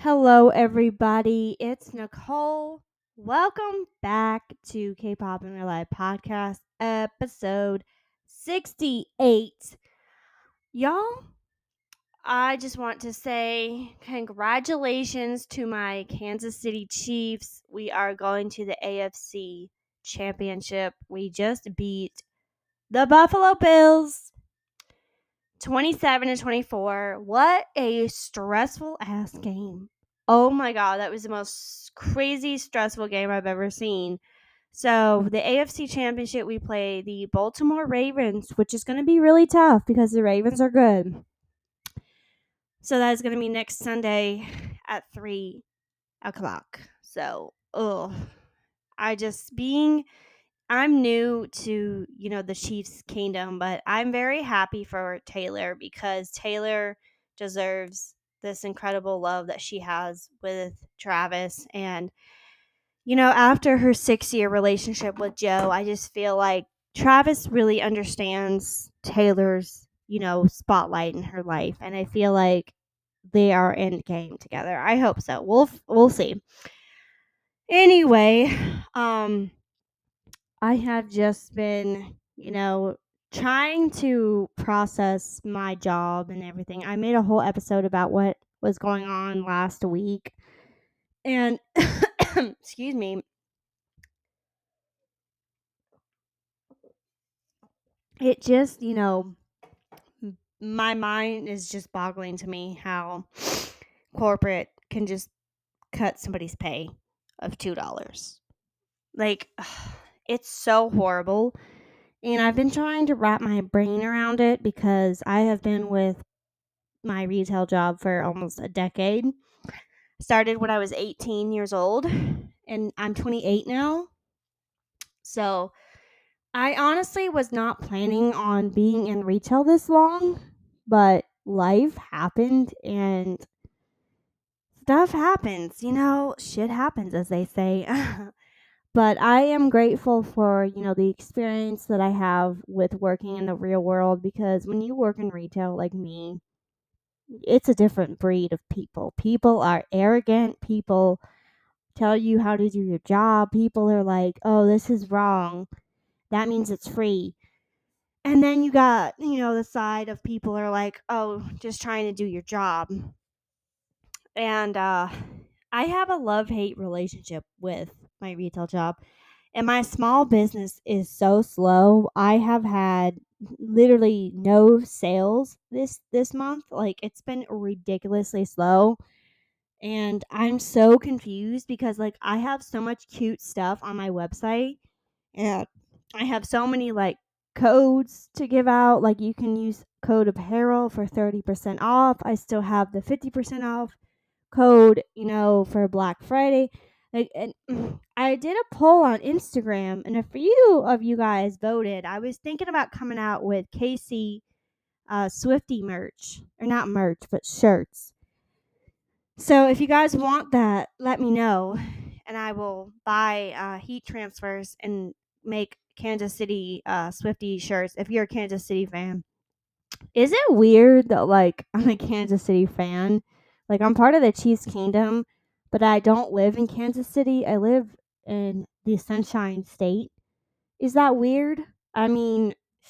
Hello, everybody. It's Nicole. Welcome back to K-Pop in Real Life podcast, episode 68. Y'all, I just want to say congratulations to my Kansas City Chiefs. We are going to the AFC Championship. We just beat the Buffalo Bills 27-24. What a stressful ass game. Oh my god, that was the most crazy stressful game I've ever seen. So, the AFC Championship, we play the Baltimore Ravens, which is going to be really tough because the Ravens are good. So, that is going to be next Sunday at 3 o'clock. So, I'm new to, the Chiefs kingdom, but I'm very happy for Taylor because Taylor deserves this incredible love that she has with Travis. And, after her 6-year relationship with Joe, I just feel like Travis really understands Taylor's, spotlight in her life. And I feel like they are in game together. I hope so. We'll see. Anyway, I have just been, trying to process my job and everything. I made a whole episode about what was going on last week. And, excuse me, it just, my mind is just boggling to me how corporate can just cut somebody's pay of $2. Like, it's so horrible. And I've been trying to wrap my brain around it because I have been with my retail job for almost a decade. Started when I was 18 years old, and I'm 28 now. So I honestly was not planning on being in retail this long, but life happened and stuff happens. Shit happens, as they say. But I am grateful for, the experience that I have with working in the real world because when you work in retail like me, it's a different breed of people. People are arrogant. People tell you how to do your job. People are like, oh, this is wrong. That means it's free. And then you got, the side of people are like, oh, just trying to do your job. And I have a love-hate relationship with my retail job. And my small business is so slow. I have had literally no sales this month. Like, it's been ridiculously slow. And I'm so confused because, like, I have so much cute stuff on my website. And I have so many, like, codes to give out. Like, you can use code apparel for 30% off. I still have the 50% off code, for Black Friday. Like, and I did a poll on Instagram, and a few of you guys voted. I was thinking about coming out with Casey Swifty merch, or not merch, but shirts. So if you guys want that, let me know, and I will buy heat transfers and make Kansas City Swifty shirts. If you're a Kansas City fan, is it weird that, like, I'm a Kansas City fan? Like, I'm part of the Chiefs Kingdom, but I don't live in Kansas City. I live in the Sunshine State. Is that weird? I mean,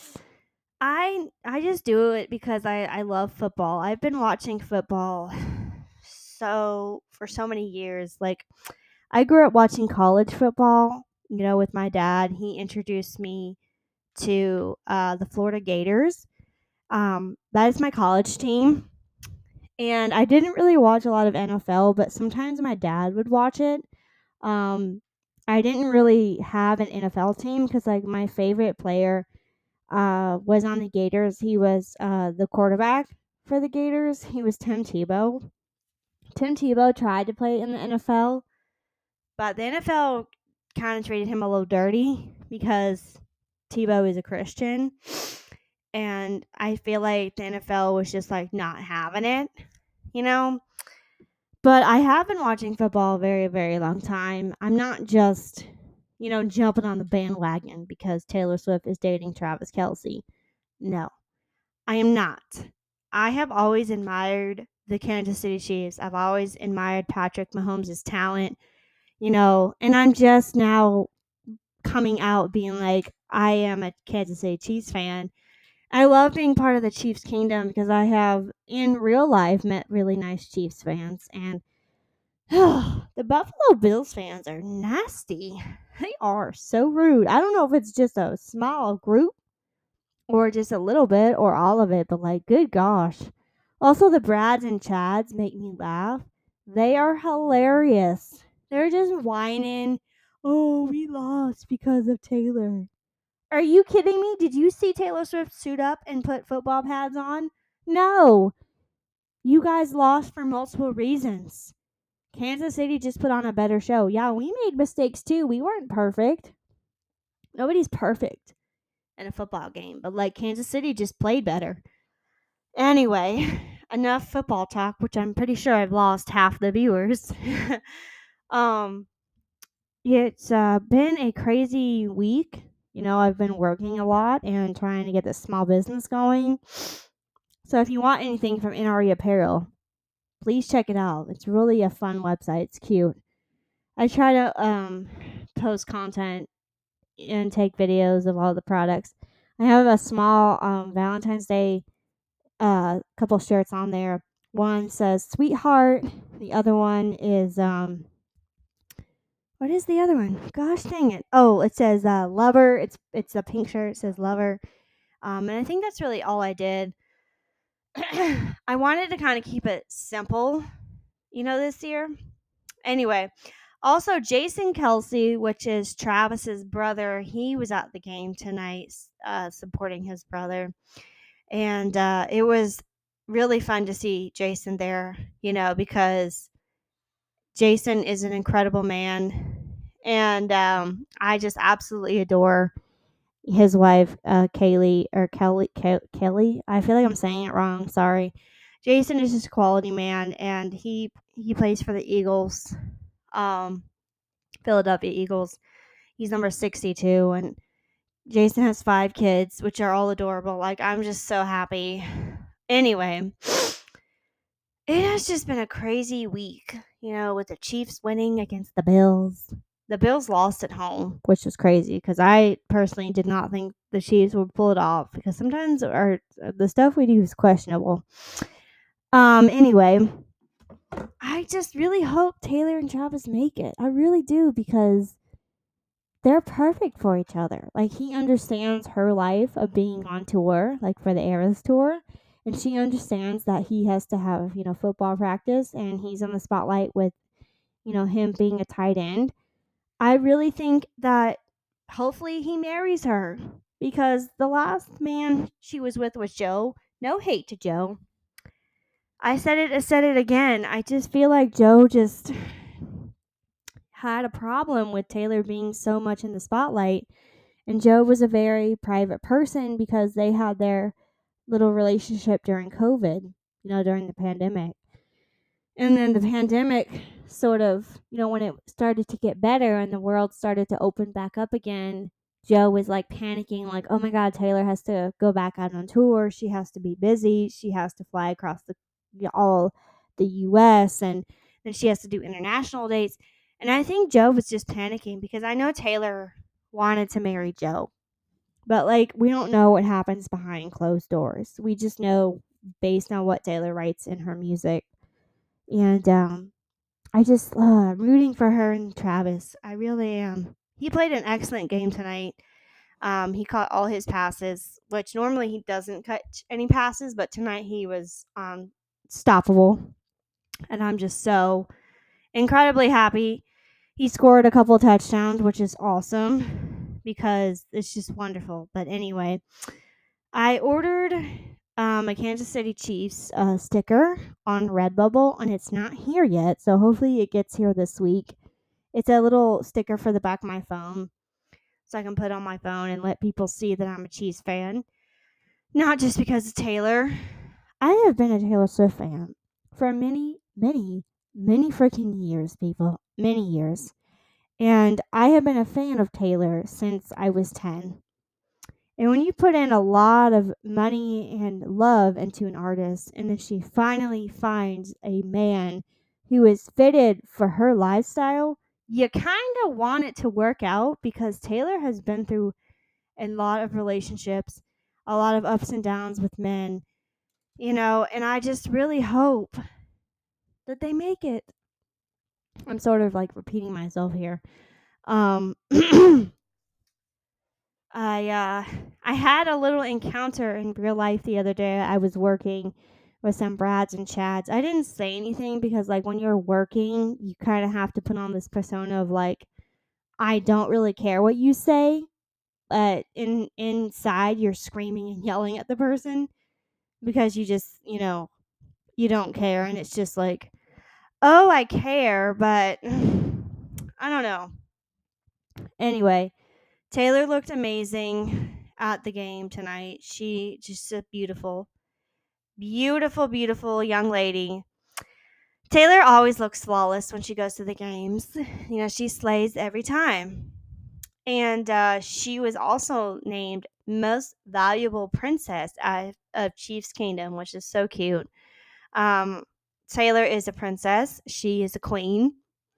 I just do it because I love football. I've been watching football for so many years. Like, I grew up watching college football, with my dad. He introduced me to the Florida Gators. That is my college team. And I didn't really watch a lot of NFL, but sometimes my dad would watch it. I didn't really have an NFL team because, like, my favorite player was on the Gators. He was the quarterback for the Gators. He was Tim Tebow. Tim Tebow tried to play in the NFL, but the NFL kind of treated him a little dirty because Tebow is a Christian. And I feel like the NFL was just, like, not having it, But I have been watching football a very, very long time. I'm not just, jumping on the bandwagon because Taylor Swift is dating Travis Kelce. No, I am not. I have always admired the Kansas City Chiefs. I've always admired Patrick Mahomes' talent, and I'm just now coming out being like, I am a Kansas City Chiefs fan. I love being part of the Chiefs kingdom because I have in real life met really nice Chiefs fans, and the Buffalo Bills fans are nasty. They are so rude. I don't know if it's just a small group or just a little bit or all of it, but like, good gosh. Also, the Brads and Chads make me laugh. They are hilarious. They're just whining. Oh, we lost because of Taylor. Are you kidding me? Did you see Taylor Swift suit up and put football pads on? No. You guys lost for multiple reasons. Kansas City just put on a better show. Yeah, we made mistakes too. We weren't perfect. Nobody's perfect in a football game, but like Kansas City just played better. Anyway, enough football talk, which I'm pretty sure I've lost half the viewers. um, it's been a crazy week. I've been working a lot and trying to get this small business going. So if you want anything from NRE Apparel, please check it out. It's really a fun website. It's cute. I try to post content and take videos of all the products. I have a small Valentine's Day couple shirts on there. One says sweetheart. The other one is what is the other one? Gosh dang it. Oh, it says lover. It's a pink shirt. It says lover. And I think that's really all I did. I wanted to kind of keep it simple, this year. Anyway, also Jason Kelsey, which is Travis's brother, he was at the game tonight, supporting his brother, and it was really fun to see Jason there, because Jason is an incredible man, and I just absolutely adore his wife, Kelly. Kelly. I feel like I'm saying it wrong. Sorry. Jason is just a quality man, and he plays for the Eagles, Philadelphia Eagles. He's number 62, and Jason has 5 kids, which are all adorable. Like, I'm just so happy. Anyway, it has just been a crazy week, with the Chiefs winning against the Bills. The Bills lost at home, which was crazy because I personally did not think the Chiefs would pull it off because sometimes the stuff we do is questionable. Anyway, I just really hope Taylor and Travis make it. I really do because they're perfect for each other. Like, he understands her life of being on tour, like for the Eras tour, and she understands that he has to have, football practice, and he's on the spotlight with, him being a tight end. I really think that hopefully he marries her because the last man she was with was Joe. No hate to Joe. I said it again. I just feel like Joe just had a problem with Taylor being so much in the spotlight. And Joe was a very private person because they had their little relationship during COVID, during the pandemic. And then the pandemic sort of, when it started to get better and the world started to open back up again, Joe was like panicking, like, oh my God, Taylor has to go back out on tour. She has to be busy. She has to fly across all the US, and then she has to do international dates. And I think Joe was just panicking because I know Taylor wanted to marry Joe. But like, we don't know what happens behind closed doors. We just know based on what Taylor writes in her music. And I just rooting for her and Travis. I really am. He played an excellent game tonight. He caught all his passes, which normally he doesn't catch any passes, but tonight he was stoppable. And I'm just so incredibly happy. He scored a couple touchdowns, which is awesome because it's just wonderful. But anyway, I ordered a Kansas City Chiefs sticker on Redbubble, and it's not here yet, so hopefully it gets here this week. It's a little sticker for the back of my phone, so I can put on my phone and let people see that I'm a Chiefs fan. Not just because of Taylor. I have been a Taylor Swift fan for many, many, many freaking years, people. Many years. And I have been a fan of Taylor since I was 10. And when you put in a lot of money and love into an artist, and then she finally finds a man who is fitted for her lifestyle, you kind of want it to work out because Taylor has been through a lot of relationships, a lot of ups and downs with men, and I just really hope that they make it. I'm sort of like repeating myself here. I I had a little encounter in real life the other day. I was working with some Brads and Chads. I didn't say anything because like when you're working, you kind of have to put on this persona of like I don't really care what you say, but inside you're screaming and yelling at the person because you just, you don't care and it's just like, "Oh, I care, but I don't know." Anyway, Taylor looked amazing at the game tonight. She just a beautiful, beautiful, beautiful young lady. Taylor always looks flawless when she goes to the games. She slays every time. And she was also named Most Valuable Princess of Chief's Kingdom, which is so cute. Um, Taylor is a princess. She is a queen.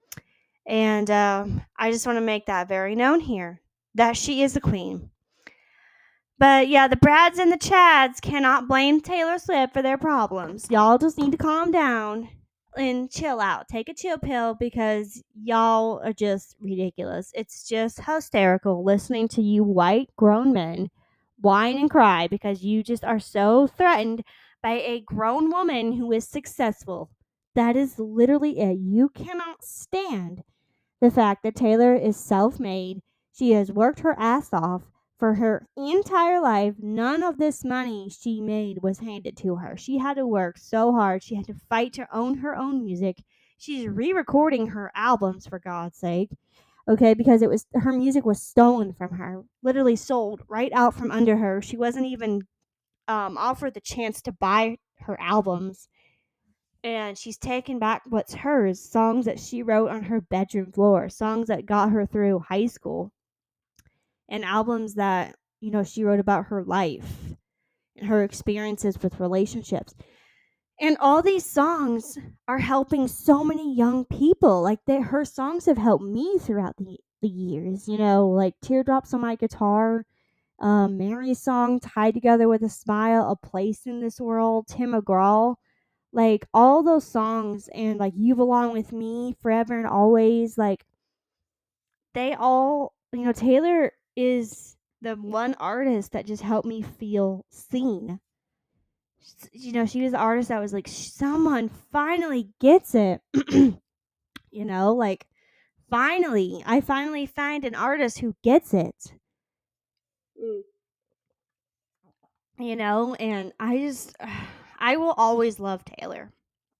And I just want to make that very known here that she is a queen. But yeah, the Brads and the Chads cannot blame Taylor Swift for their problems. Y'all just need to calm down and chill out. Take a chill pill because y'all are just ridiculous. It's just hysterical listening to you white grown men whine and cry because you just are so threatened by a grown woman who is successful. That is literally it. You cannot stand the fact that Taylor is self made. She has worked her ass off for her entire life. None of this money she made was handed to her. She had to work so hard. She had to fight to own her own music. She's re-recording her albums for God's sake. Okay, because it was her music was stolen from her, literally sold right out from under her. She wasn't even offered the chance to buy her albums, and she's taken back what's hers, songs that she wrote on her bedroom floor, songs that got her through high school, and albums that, she wrote about her life and her experiences with relationships. And all these songs are helping so many young people. Like her songs have helped me throughout the years, like Teardrops on My Guitar, Mary's song, Tied Together with a Smile, A Place in This World, Tim McGraw. Like all those songs and like You Belong with Me, Forever and Always, like they all, Taylor is the one artist that just helped me feel seen. She was the artist that was like, someone finally gets it. Like I finally find an artist who gets it. And I will always love Taylor.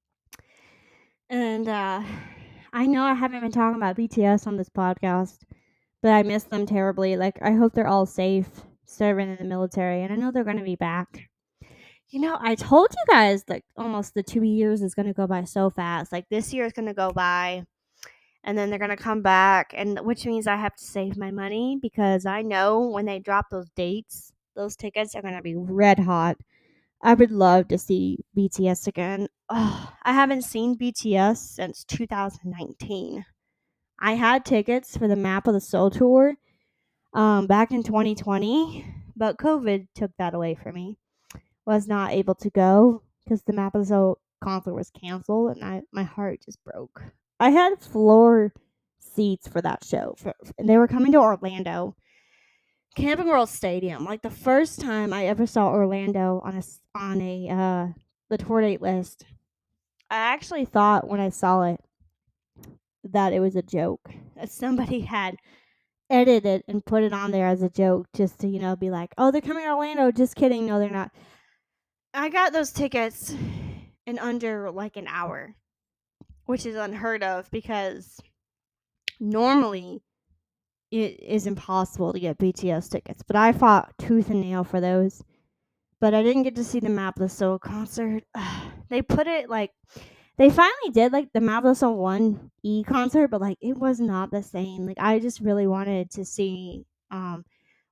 And I know I haven't been talking about BTS on this podcast, but I miss them terribly. Like, I hope they're all safe serving in the military, and I know they're going to be back. I told you guys like almost the 2 years is going to go by so fast. Like, this year is going to go by, and then they're going to come back, and which means I have to save my money because I know when they drop those dates, those tickets are going to be red hot. I would love to see BTS again. Oh, I haven't seen BTS since 2019. I had tickets for the Map of the Soul tour back in 2020, but COVID took that away from me. Was not able to go because the Map of the Soul concert was canceled, and my heart just broke. I had floor seats for that show, and they were coming to Orlando. Camping World Stadium. Like the first time I ever saw Orlando on the tour date list, I actually thought when I saw it that it was a joke. That somebody had edited it and put it on there as a joke just to, be like, "Oh, they're coming to Orlando." Just kidding. No, they're not. I got those tickets in under like an hour, which is unheard of because normally it is impossible to get BTS tickets. But I fought tooth and nail for those. But I didn't get to see the Map of the Soul concert. They put it like they finally did like the Map of the Soul 1E concert, but like it was not the same. Like I just really wanted to see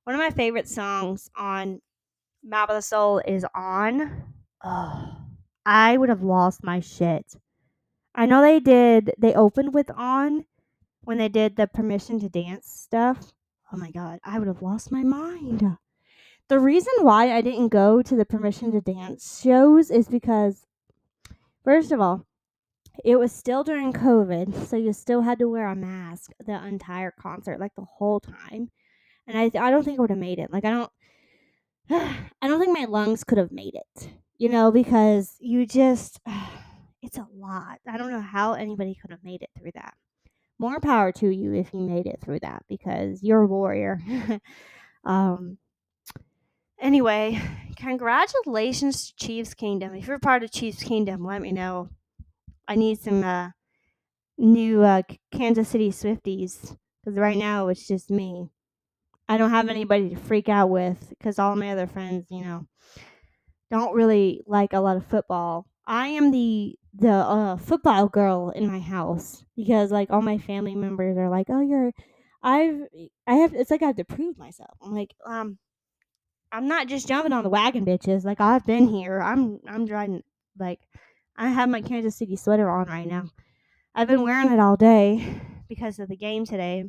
One of my favorite songs on Map of the Soul is On. Oh, I would have lost my shit. I know they opened with On when they did the Permission to Dance stuff. Oh my god, I would have lost my mind. The reason why I didn't go to the Permission to Dance shows is because, first of all, it was still during COVID, so you still had to wear a mask the entire concert, like the whole time. And I don't think I would have made it. Like I don't think my lungs could have made it. Because you just it's a lot. I don't know how anybody could have made it through that. More power to you if you made it through that because you're a warrior. um Anyway, congratulations to Chiefs Kingdom. If you're part of Chiefs Kingdom, let me know. I need some new Kansas City Swifties because right now it's just me. I don't have anybody to freak out with because all my other friends, don't really like a lot of football. I am the football girl in my house because like all my family members are like, "Oh, I've I have it's like I have to prove myself." I'm like, I'm not just jumping on the wagon, bitches. Like I've been here. I'm driving. Like I have my Kansas City sweater on right now. I've been wearing it all day because of the game today.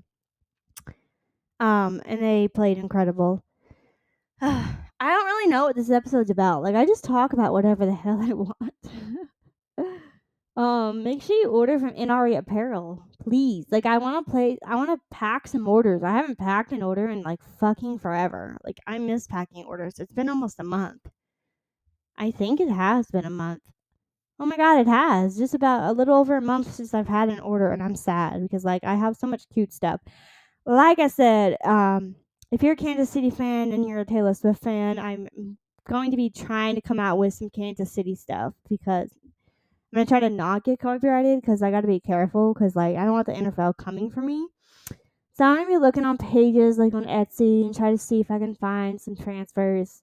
And they played incredible. I don't really know what this episode's about. Like I just talk about whatever the hell I want. Make sure you order from NRE Apparel, please. Like I want to pack some orders. I haven't packed an order in like fucking forever. Like I miss packing orders. It's been almost a month. I think it has been a month. Oh my god, it has. Just about a little over a month since I've had an order and I'm sad because like I have so much cute stuff. Like I said, if you're a Kansas City fan and you're a Taylor Swift fan, I'm going to be trying to come out with some Kansas City stuff because I'm going to try to not get copyrighted because I got to be careful because like I don't want the NFL coming for me. So I'm going to be looking on pages like on Etsy and try to see if I can find some transfers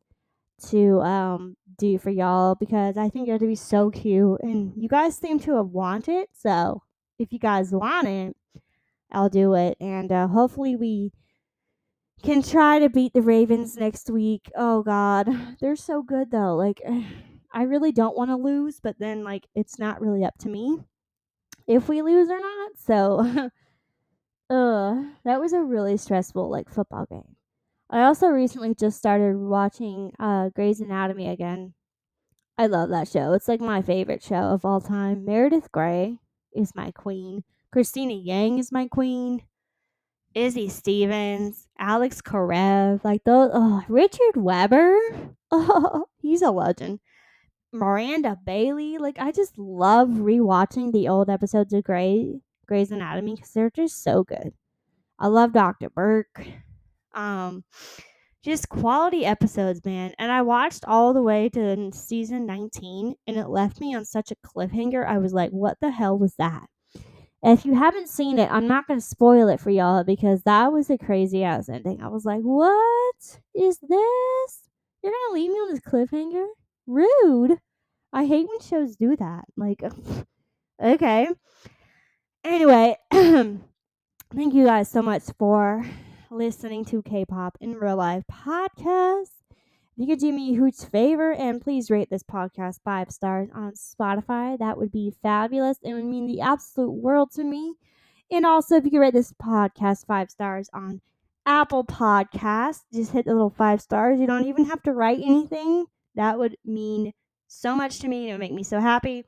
to do for y'all because I think it'd be so cute and you guys seem to have wanted it. So if you guys want it, I'll do it and hopefully we can try to beat the Ravens next week. Oh god, they're so good though. Like I really don't want to lose, but then like it's not really up to me if we lose or not. So that was a really stressful like football game. I also recently just started watching Grey's Anatomy again. I love that show. It's like my favorite show of all time. Meredith Grey is my queen. Christina Yang is my queen. Izzy Stevens, Alex Karev, like those. Oh, Richard Weber. Oh, he's a legend. Miranda Bailey. Like I just love rewatching the old episodes of Grey's Anatomy because they're just so good. I love Dr. Burke. Um, just quality episodes, man. And I watched all the way to season 19, and it left me on such a cliffhanger. I was like, "What the hell was that?" If you haven't seen it, I'm not going to spoil it for y'all because that was a crazy ass ending. I was like, what is this? You're going to leave me on this cliffhanger? Rude. I hate when shows do that. Like, okay. Anyway, thank you guys so much for listening to K-Pop in Real Life podcast. If you could do me a huge favor and please rate this podcast 5 stars on Spotify, that would be fabulous. It would mean the absolute world to me. And also, if you could rate this podcast 5 stars on Apple Podcasts, just hit the little 5 stars. You don't even have to write anything. That would mean so much to me. It would make me so happy.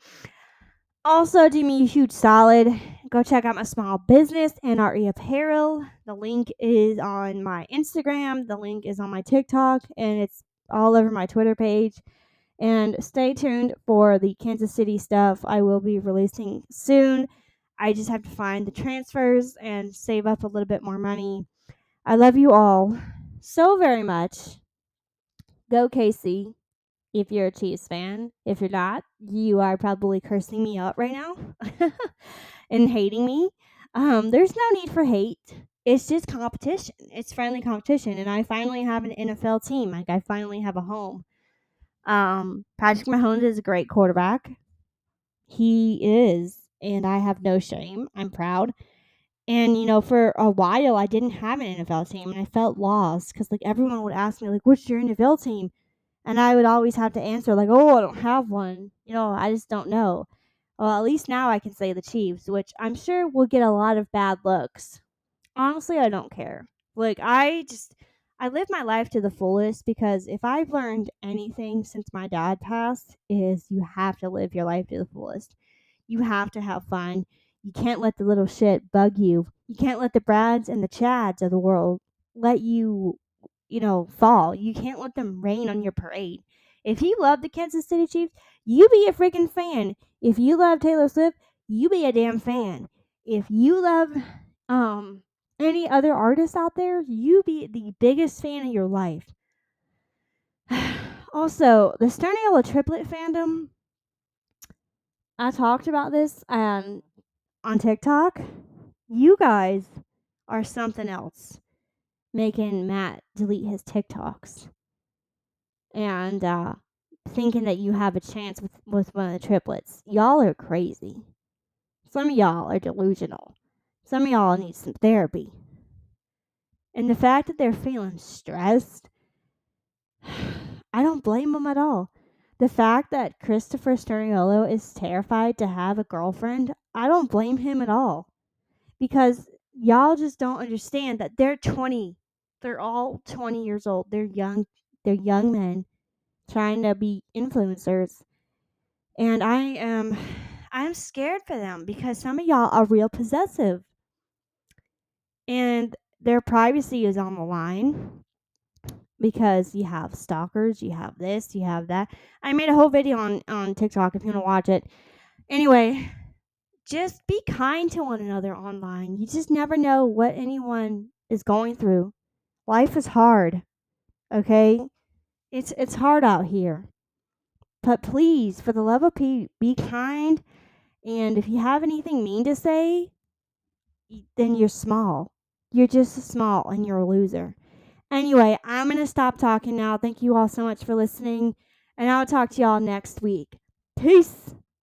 Also, do me a huge solid. Go check out my small business, NRE Apparel. The link is on my Instagram. The link is on my TikTok. And it's all over my Twitter page. And stay tuned for the Kansas City stuff I will be releasing soon. I just have to find the transfers and save up a little bit more money. I love you all so very much. Go KC if you're a Chiefs fan. If you're not, you are probably cursing me out right now and hating me. There's no need for hate. It's just competition. It's friendly competition. And I finally have an NFL team. Like I finally have a home. Patrick Mahomes is a great quarterback. He is, and I have no shame. I'm proud. And, for a while, I didn't have an NFL team, and I felt lost because, like, everyone would ask me, like, what's your NFL team? And I would always have to answer, like, oh, I don't have one. I just don't know. Well, at least now I can say the Chiefs, which I'm sure will get a lot of bad looks. Honestly, I don't care. Like, I live my life to the fullest because if I've learned anything since my dad passed is you have to live your life to the fullest. You have to have fun. You can't let the little shit bug you. You can't let the Brads and the Chads of the world let you, fall. You can't let them rain on your parade. If you love the Kansas City Chiefs, you be a freaking fan. If you love Taylor Swift, you be a damn fan. If you love any other artists out there, you be the biggest fan of your life. Also, the Sterniella triplet fandom, I talked about this on TikTok. You guys are something else, making Matt delete his TikToks and thinking that you have a chance with one of the triplets. Y'all are crazy. Some of y'all are delusional. Some of y'all need some therapy. And the fact that they're feeling stressed, I don't blame them at all. The fact that Christopher Sturniolo is terrified to have a girlfriend, I don't blame him at all. Because y'all just don't understand that they're 20. They're all 20 years old. They're young. They're young men trying to be influencers. And I'm scared for them because some of y'all are real possessive. And their privacy is on the line because you have stalkers, you have this, you have that. I made a whole video on TikTok if you want to watch it. Anyway, just be kind to one another online. You just never know what anyone is going through. Life is hard, okay? It's hard out here. But please, for the love of Pete, be kind. And if you have anything mean to say, then you're small. You're just small and you're a loser. Anyway, I'm going to stop talking now. Thank you all so much for listening. And I'll talk to y'all next week. Peace.